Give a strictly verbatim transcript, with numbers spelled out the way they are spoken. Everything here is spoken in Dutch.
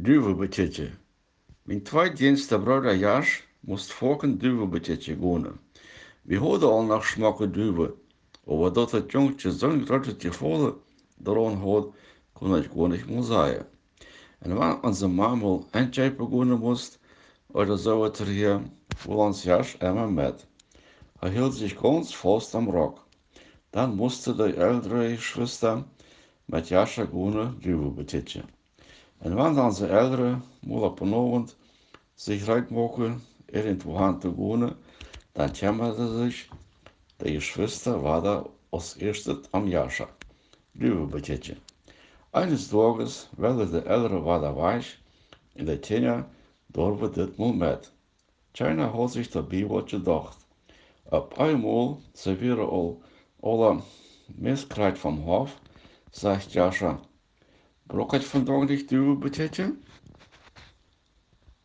duivenbetietje. Mijn tweedienste broeder Jas moest volken duivenbetietje gaan. We hadden al nog smaken duiven, maar dat het jongetje zo'n grote gevoel daaraan had, kon ik gewoon niet meer zeggen. En wanneer onze mama eindjepen gaan moest, oder zo het er hier, wil ons Jas immer met. Hij hield zich ganz vast am Rock. Dan moest de oudere Schwester met Jascha gaan duivenbetietje. En wanneer onze oudere mal op een avond sich reinmachen, irgendwo hin zu gehen, dann kümmerte sich die Geschwister weiter als erstes am Jascha, Dübelbetietje. Eines Tages werden de ältere weiter weich en de Tjener dorpen dit mal met. Tjener had zich daarbij wat gedacht. Op einmal, ze waren al alle miskrijt vom Hof, zegt Jascha, brok het vandaag niet Dübelbetietje?